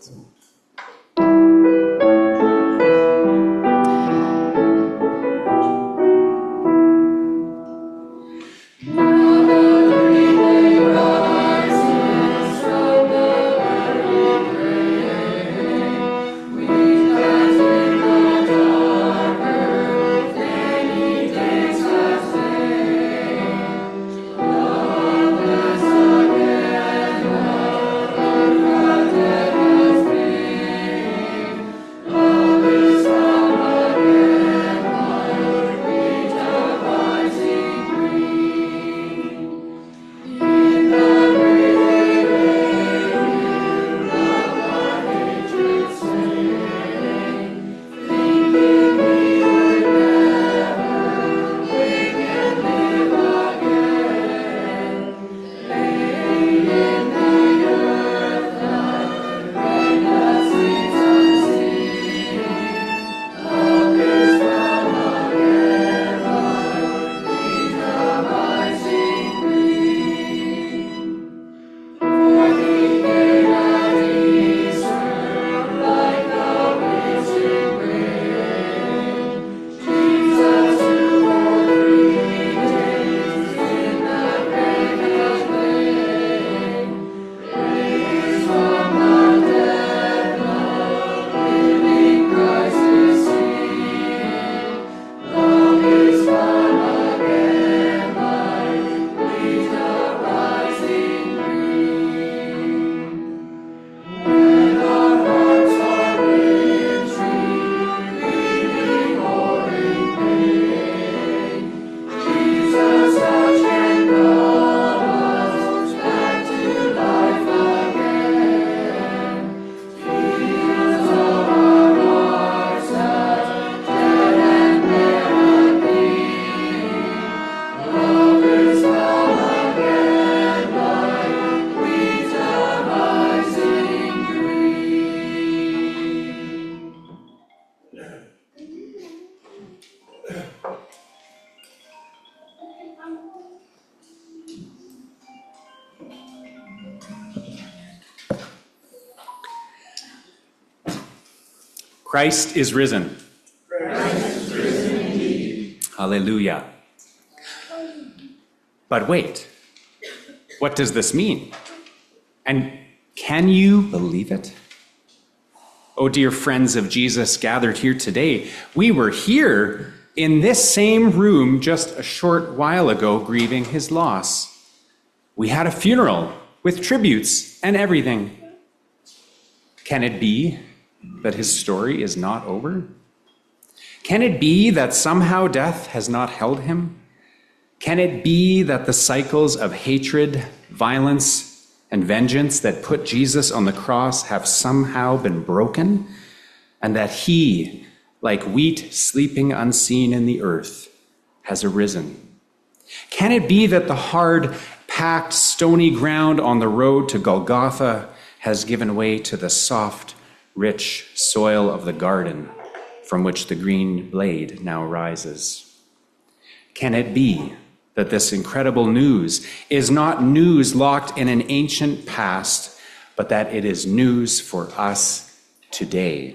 Christ is risen. Christ is risen indeed. Hallelujah. But wait, what does this mean? And can you believe it? Oh, dear friends of Jesus gathered here today, we were here in this same room just a short while ago grieving his loss. We had a funeral with tributes and everything. Can it be that his story is not over? Can it be that somehow death has not held him? Can it be that the cycles of hatred, violence, and vengeance that put Jesus on the cross have somehow been broken, and that he, like wheat sleeping unseen in the earth, has arisen? Can it be that the hard, packed, stony ground on the road to Golgotha has given way to the soft, rich soil of the garden from which the green blade now rises? Can it be that this incredible news is not news locked in an ancient past, but that it is news for us today?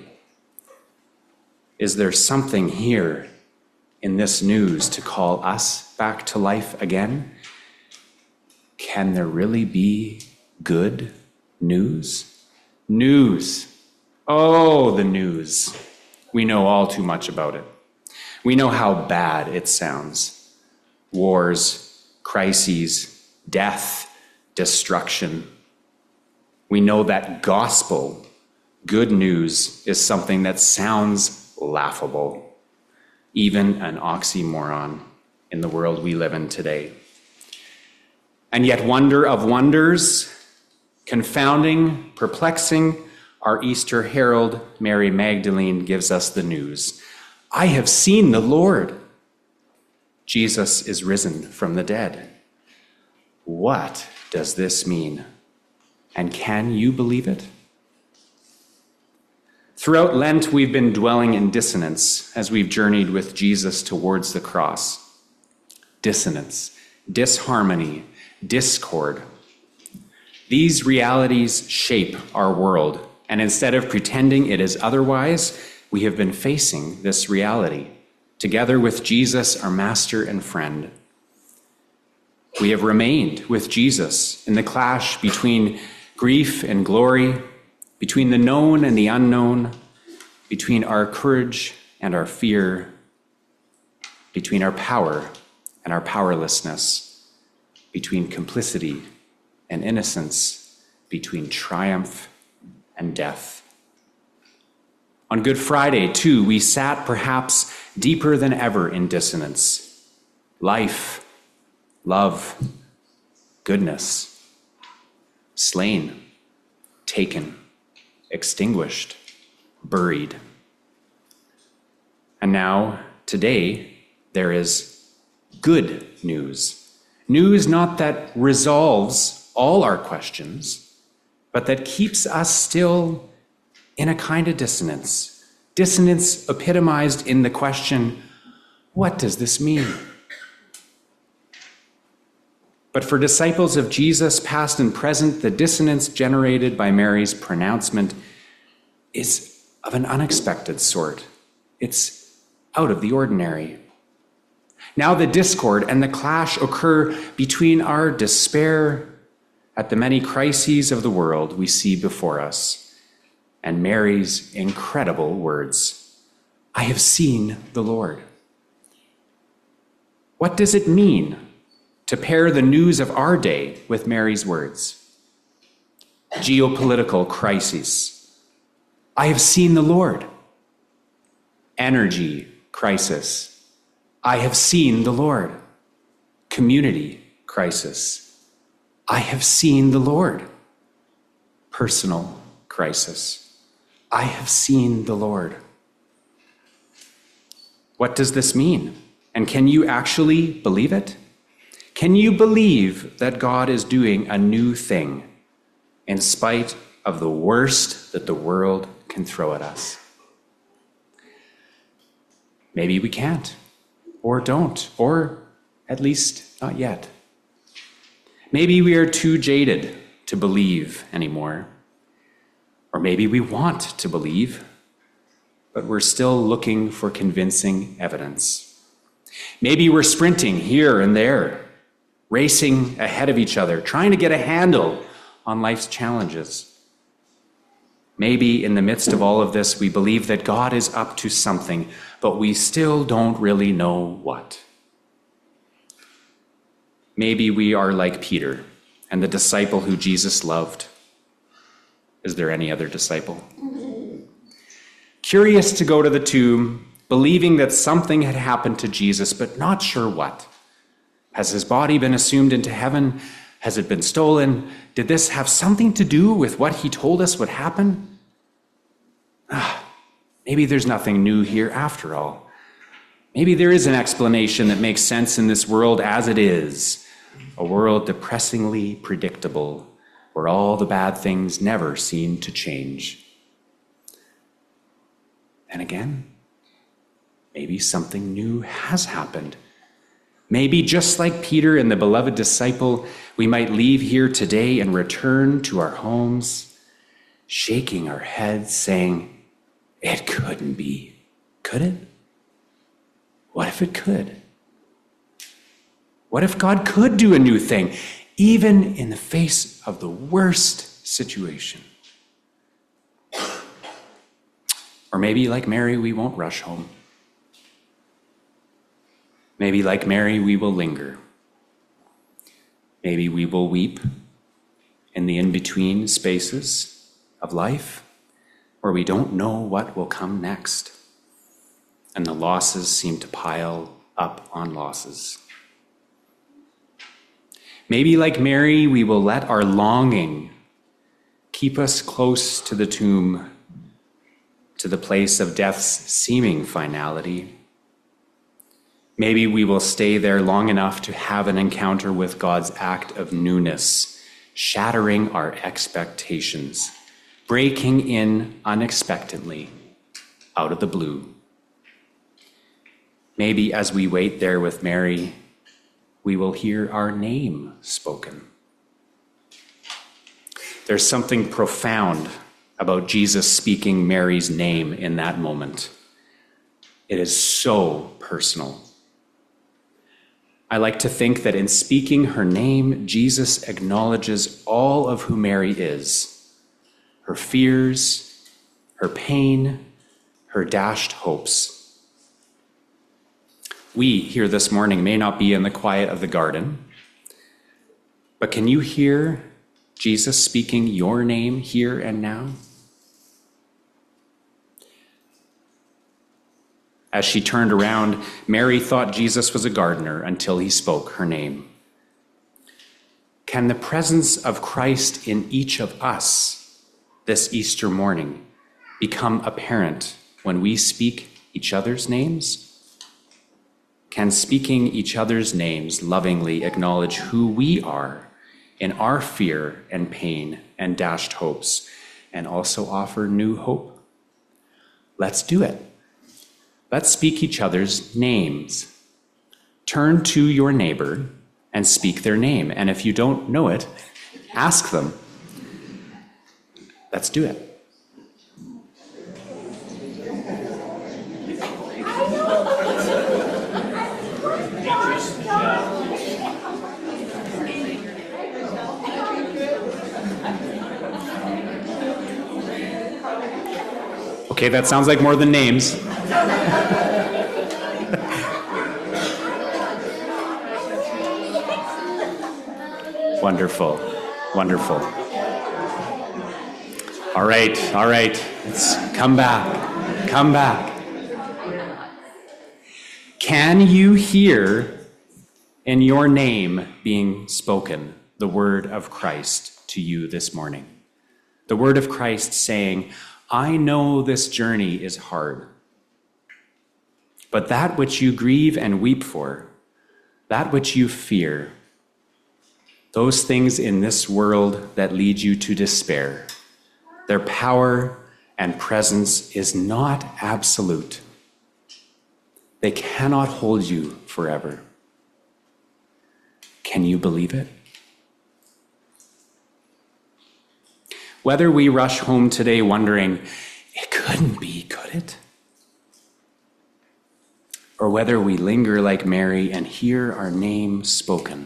Is there something here in this news to call us back to life again? Can there really be good news? News. Oh, the news. We know all too much about it. We know how bad it sounds. Wars, crises, death, destruction. We know that gospel, good news, is something that sounds laughable, even an oxymoron in the world we live in today. And yet, wonder of wonders, confounding, perplexing, our Easter herald, Mary Magdalene, gives us the news. I have seen the Lord. Jesus is risen from the dead. What does this mean? And can you believe it? Throughout Lent, we've been dwelling in dissonance as we've journeyed with Jesus towards the cross. Dissonance, disharmony, discord. These realities shape our world And instead of pretending it is otherwise, we have been facing this reality, together with Jesus, our master and friend. We have remained with Jesus in the clash between grief and glory, between the known and the unknown, between our courage and our fear, between our power and our powerlessness, between complicity and innocence, between triumph and death. On Good Friday, too, we sat perhaps deeper than ever in dissonance. Life, love, goodness, slain, taken, extinguished, buried. And now, today, there is good news. News not that resolves all our questions, but that keeps us still in a kind of dissonance. Dissonance epitomized in the question, what does this mean? But for disciples of Jesus, past and present, the dissonance generated by Mary's pronouncement is of an unexpected sort. It's out of the ordinary. Now the discord and the clash occur between our despair at the many crises of the world we see before us and Mary's incredible words, I have seen the Lord. What does it mean to pair the news of our day with Mary's words? Geopolitical crises. I have seen the Lord. Energy crisis. I have seen the Lord. Community crisis. I have seen the Lord. Personal crisis. I have seen the Lord. What does this mean? And can you actually believe it? Can you believe that God is doing a new thing in spite of the worst that the world can throw at us? Maybe we can't, or don't, or at least not yet. Maybe we are too jaded to believe anymore. Or maybe we want to believe, but we're still looking for convincing evidence. Maybe we're sprinting here and there, racing ahead of each other, trying to get a handle on life's challenges. Maybe in the midst of all of this, we believe that God is up to something, but we still don't really know what. Maybe we are like Peter and the disciple who Jesus loved. Is there any other disciple? Curious to go to the tomb, believing that something had happened to Jesus, but not sure what. Has his body been assumed into heaven? Has it been stolen? Did this have something to do with what he told us would happen? Maybe there's nothing new here after all. Maybe there is an explanation that makes sense in this world as it is, a world depressingly predictable, where all the bad things never seem to change. And again, maybe something new has happened. Maybe just like Peter and the beloved disciple, we might leave here today and return to our homes, shaking our heads, saying, it couldn't be, could it? What if it could? What if God could do a new thing, even in the face of the worst situation? Or maybe like Mary, we won't rush home. Maybe like Mary, we will linger. Maybe we will weep in the in-between spaces of life where we don't know what will come next, and the losses seem to pile up on losses. Maybe like Mary, we will let our longing keep us close to the tomb, to the place of death's seeming finality. Maybe we will stay there long enough to have an encounter with God's act of newness, shattering our expectations, breaking in unexpectedly out of the blue. Maybe as we wait there with Mary, we will hear our name spoken. There's something profound about Jesus speaking Mary's name in that moment. It is so personal. I like to think that in speaking her name, Jesus acknowledges all of who Mary is, her fears, her pain, her dashed hopes. We here this morning may not be in the quiet of the garden, but can you hear Jesus speaking your name here and now? As she turned around, Mary thought Jesus was a gardener until he spoke her name. Can the presence of Christ in each of us this Easter morning become apparent when we speak each other's names? Can speaking each other's names lovingly acknowledge who we are in our fear and pain and dashed hopes, and also offer new hope? Let's do it. Let's speak each other's names. Turn to your neighbor and speak their name. And if you don't know it, ask them. Let's do it. Okay, that sounds like more than names. Wonderful, wonderful. All right, let's come back. Can you hear in your name being spoken the word of Christ to you this morning? The word of Christ saying, I know this journey is hard, but that which you grieve and weep for, that which you fear, those things in this world that lead you to despair, their power and presence is not absolute. They cannot hold you forever. Can you believe it? Whether we rush home today wondering, it couldn't be, could it? Or whether we linger like Mary and hear our name spoken.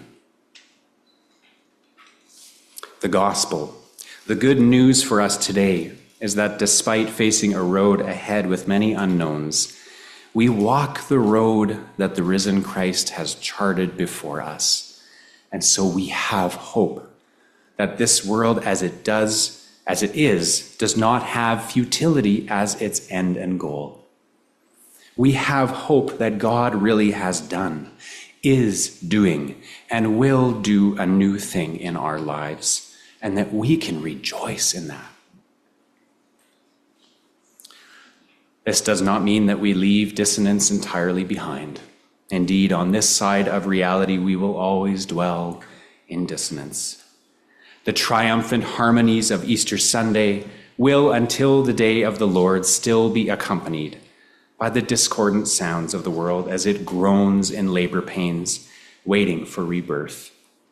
The gospel, the good news for us today is that despite facing a road ahead with many unknowns, we walk the road that the risen Christ has charted before us. And so we have hope that this world as it is, does not have futility as its end and goal. We have hope that God really has done, is doing, and will do a new thing in our lives, and that we can rejoice in that. This does not mean that we leave dissonance entirely behind. Indeed, on this side of reality, we will always dwell in dissonance. The triumphant harmonies of Easter Sunday will, until the day of the Lord, still be accompanied by the discordant sounds of the world as it groans in labor pains, waiting for rebirth.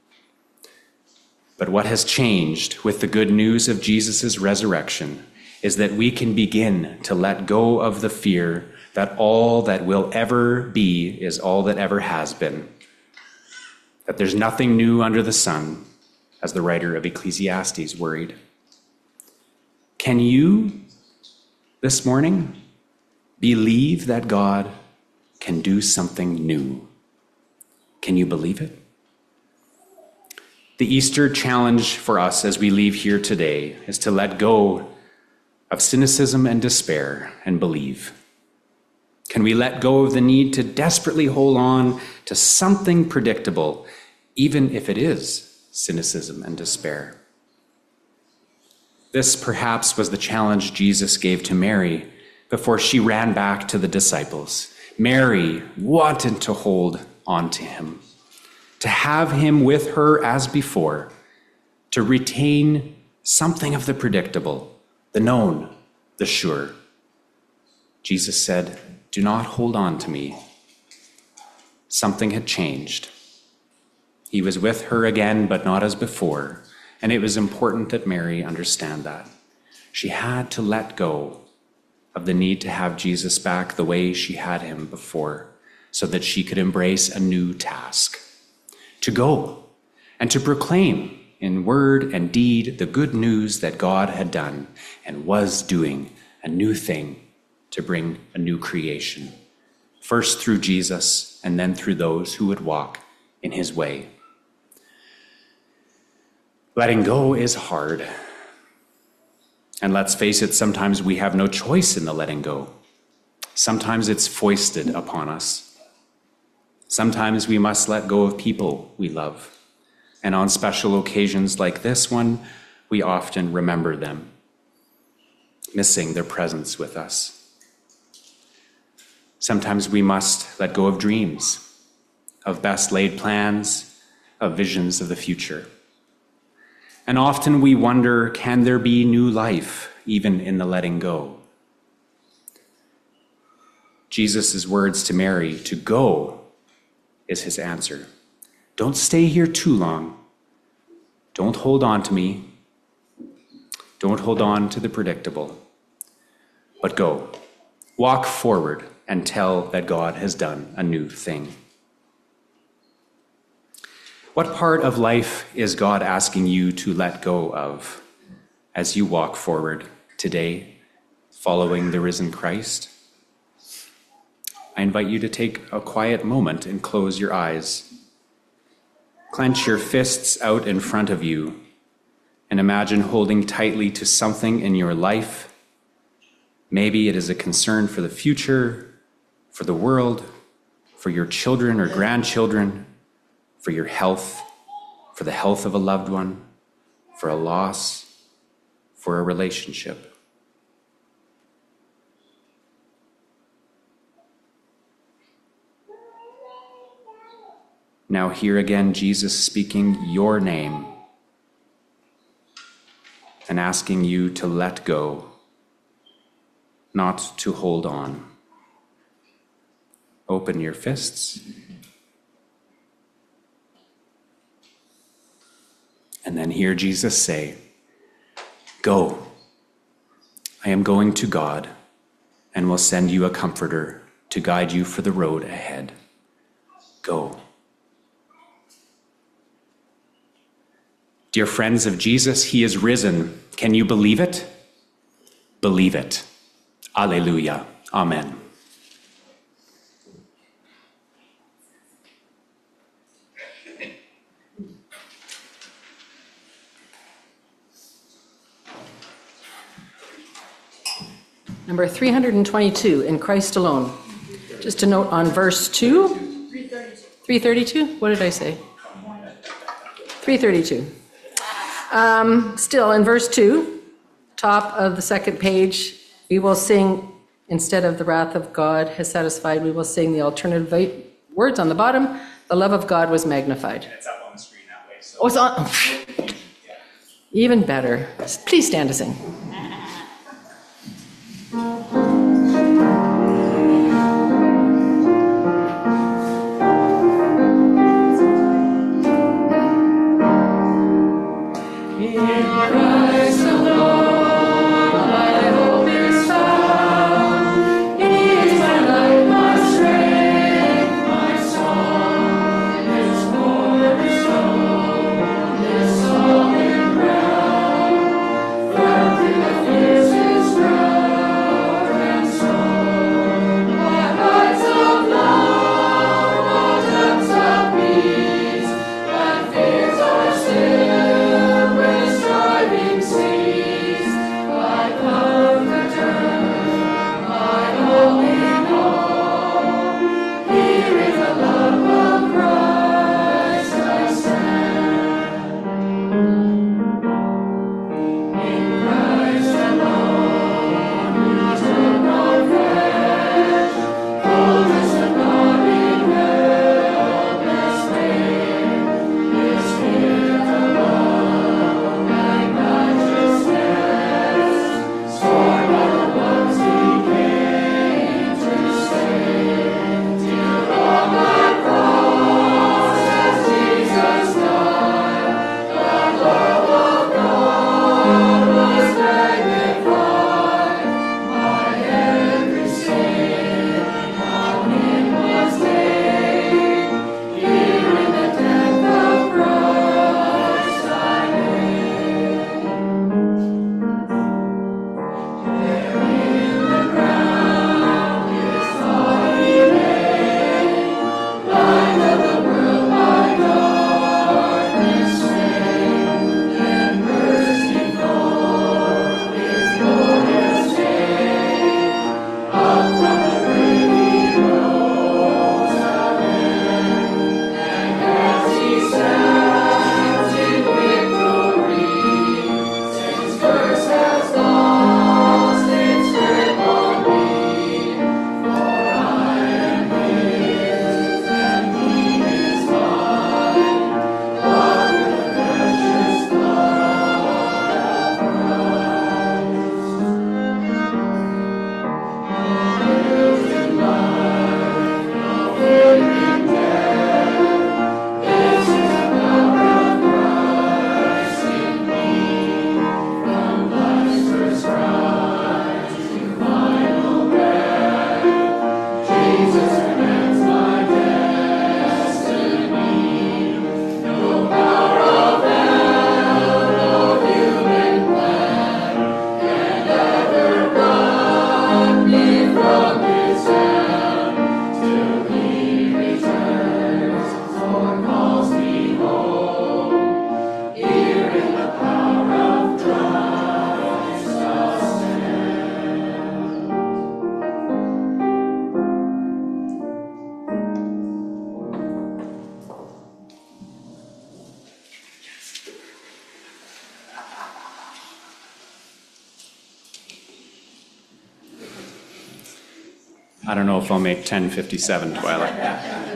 But what has changed with the good news of Jesus' resurrection is that we can begin to let go of the fear that all that will ever be is all that ever has been, that there's nothing new under the sun, as the writer of Ecclesiastes worried. Can you, this morning, believe that God can do something new? Can you believe it? The Easter challenge for us as we leave here today is to let go of cynicism and despair and believe. Can we let go of the need to desperately hold on to something predictable, even if it is cynicism and despair? This perhaps was the challenge Jesus gave to Mary before she ran back to the disciples. Mary wanted to hold on to him, to have him with her as before, to retain something of the predictable, the known, the sure. Jesus said, "Do not hold on to me." Something had changed. He was with her again, but not as before, and it was important that Mary understand that. She had to let go of the need to have Jesus back the way she had him before, so that she could embrace a new task, to go and to proclaim in word and deed the good news that God had done and was doing a new thing to bring a new creation, first through Jesus and then through those who would walk in his way. Letting go is hard. And let's face it, sometimes we have no choice in the letting go. Sometimes it's foisted upon us. Sometimes we must let go of people we love. And on special occasions like this one, we often remember them, missing their presence with us. Sometimes we must let go of dreams, of best laid plans, of visions of the future. And often we wonder, can there be new life even in the letting go? Jesus' words to Mary, to go, is his answer. Don't stay here too long. Don't hold on to me. Don't hold on to the predictable. But go. Walk forward and tell that God has done a new thing. What part of life is God asking you to let go of as you walk forward today, following the risen Christ? I invite you to take a quiet moment and close your eyes. Clench your fists out in front of you and imagine holding tightly to something in your life. Maybe it is a concern for the future, for the world, for your children or grandchildren, for your health, for the health of a loved one, for a loss, for a relationship. Now hear again Jesus speaking your name and asking you to let go, not to hold on. Open your fists. And then hear Jesus say, go. I am going to God and will send you a comforter to guide you for the road ahead. Go. Dear friends of Jesus, he is risen. Can you believe it? Believe it. Alleluia. Amen. Number 322, in Christ alone. Just a note on verse 2. 332? What did I say? 332. Still in verse 2, top of the second page, we will sing, instead of the wrath of God has satisfied, we will sing the alternative words on the bottom. The love of God was magnified. It's up on the screen that way. So. Oh, it's on. Even better. Please stand to sing. From I don't know if I'll make 10:57, Twyla.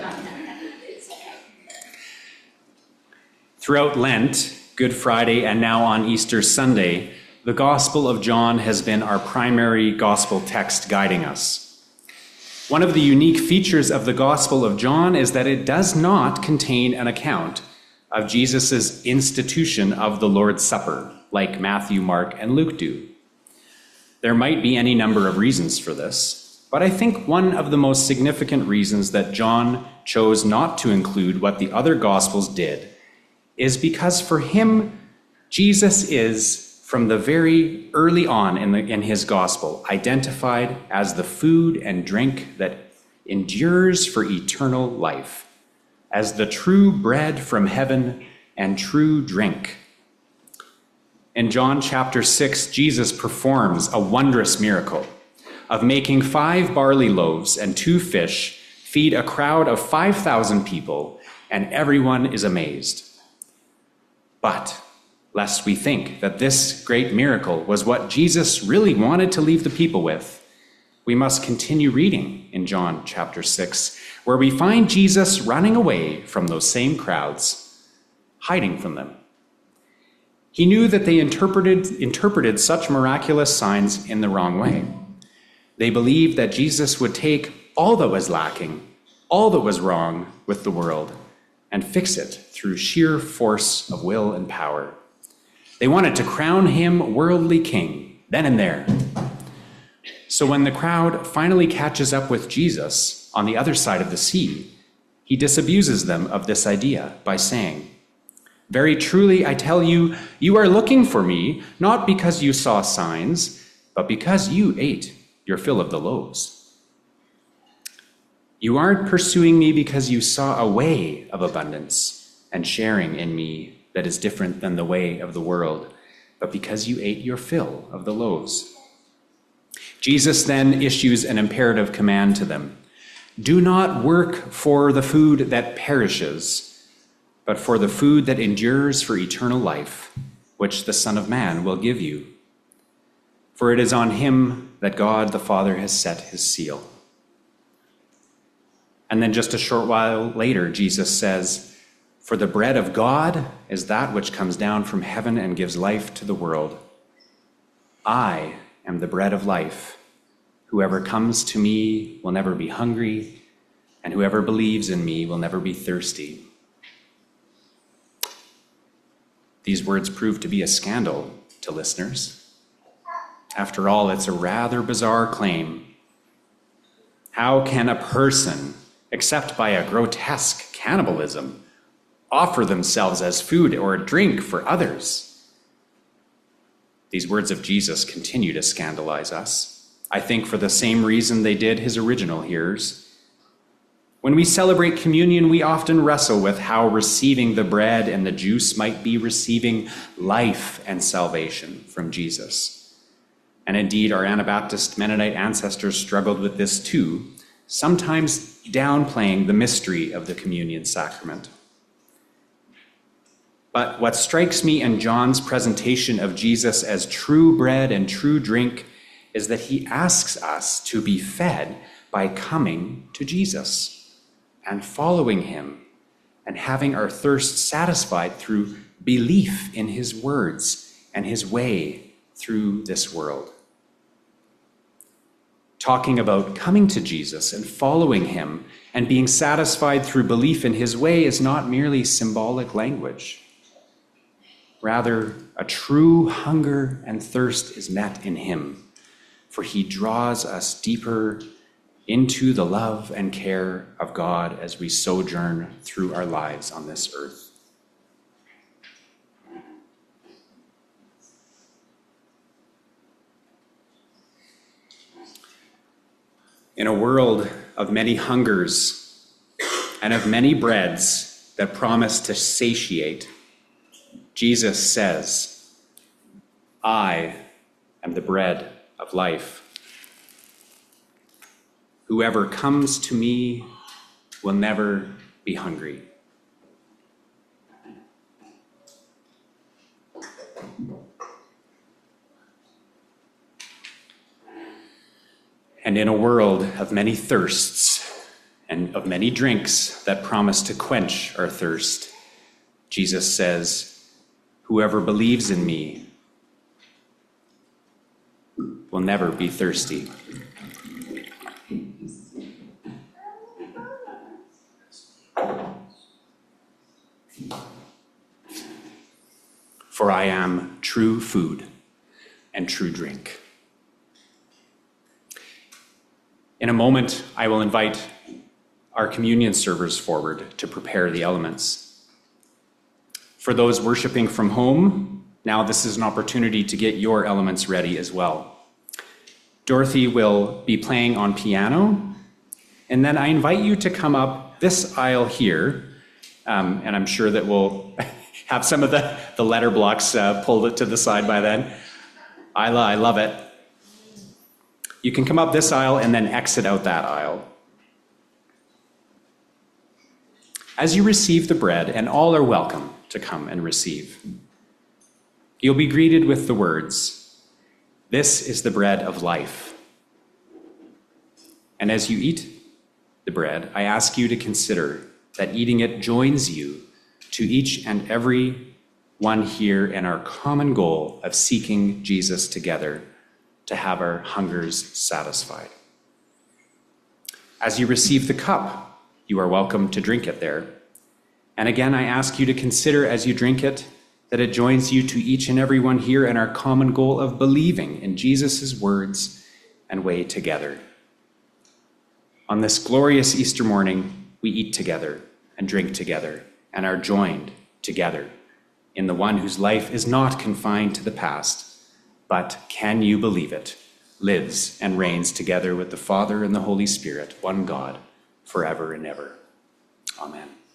Throughout Lent, Good Friday, and now on Easter Sunday, the Gospel of John has been our primary gospel text guiding us. One of the unique features of the Gospel of John is that it does not contain an account of Jesus' institution of the Lord's Supper, like Matthew, Mark, and Luke do. There might be any number of reasons for this, but I think one of the most significant reasons that John chose not to include what the other Gospels did is because for him, Jesus is, from the very early on in his Gospel, identified as the food and drink that endures for eternal life, as the true bread from heaven and true drink. In John chapter 6, Jesus performs a wondrous miracle of making 5 barley loaves and 2 fish feed a crowd of 5,000 people, and everyone is amazed. But lest we think that this great miracle was what Jesus really wanted to leave the people with, we must continue reading in John chapter 6, where we find Jesus running away from those same crowds, hiding from them. He knew that they interpreted such miraculous signs in the wrong way. They believed that Jesus would take all that was lacking, all that was wrong with the world, and fix it through sheer force of will and power. They wanted to crown him worldly king, then and there. So when the crowd finally catches up with Jesus on the other side of the sea, he disabuses them of this idea by saying, "Very truly, I tell you, you are looking for me, not because you saw signs, but because you ate your fill of the loaves. You aren't pursuing me because you saw a way of abundance and sharing in me that is different than the way of the world, but because you ate your fill of the loaves." Jesus then issues an imperative command to them. Do not work for the food that perishes, but for the food that endures for eternal life, which the Son of Man will give you. For it is on him that God the Father has set his seal. And then just a short while later, Jesus says, "For the bread of God is that which comes down from heaven and gives life to the world. I am the bread of life. Whoever comes to me will never be hungry, and whoever believes in me will never be thirsty." These words prove to be a scandal to listeners. After all, it's a rather bizarre claim. How can a person, except by a grotesque cannibalism, offer themselves as food or drink for others? These words of Jesus continue to scandalize us, I think for the same reason they did his original hearers. When we celebrate communion, we often wrestle with how receiving the bread and the juice might be receiving life and salvation from Jesus. And indeed, our Anabaptist Mennonite ancestors struggled with this too, sometimes downplaying the mystery of the communion sacrament. But what strikes me in John's presentation of Jesus as true bread and true drink is that he asks us to be fed by coming to Jesus and following him and having our thirst satisfied through belief in his words and his way through this world. Talking about coming to Jesus and following him and being satisfied through belief in his way is not merely symbolic language. Rather, a true hunger and thirst is met in him, for he draws us deeper into the love and care of God as we sojourn through our lives on this earth. In a world of many hungers and of many breads that promise to satiate, Jesus says, "I am the bread of life. Whoever comes to me will never be hungry." And in a world of many thirsts and of many drinks that promise to quench our thirst, Jesus says, whoever believes in me will never be thirsty. For I am true food and true drink. In a moment, I will invite our communion servers forward to prepare the elements. For those worshiping from home, now this is an opportunity to get your elements ready as well. Dorothy will be playing on piano, and then I invite you to come up this aisle here, and I'm sure that we'll have some of the letter blocks pulled to the side by then. I love it. You can come up this aisle and then exit out that aisle. As you receive the bread, and all are welcome to come and receive, you'll be greeted with the words, "This is the bread of life." And as you eat the bread, I ask you to consider that eating it joins you to each and every one here in our common goal of seeking Jesus together to have our hungers satisfied. As you receive the cup, you are welcome to drink it there. And again, I ask you to consider as you drink it that it joins you to each and every one here in our common goal of believing in Jesus' words and way together. On this glorious Easter morning, we eat together and drink together and are joined together in the one whose life is not confined to the past, but, can you believe it, lives and reigns together with the Father and the Holy Spirit, one God, forever and ever. Amen.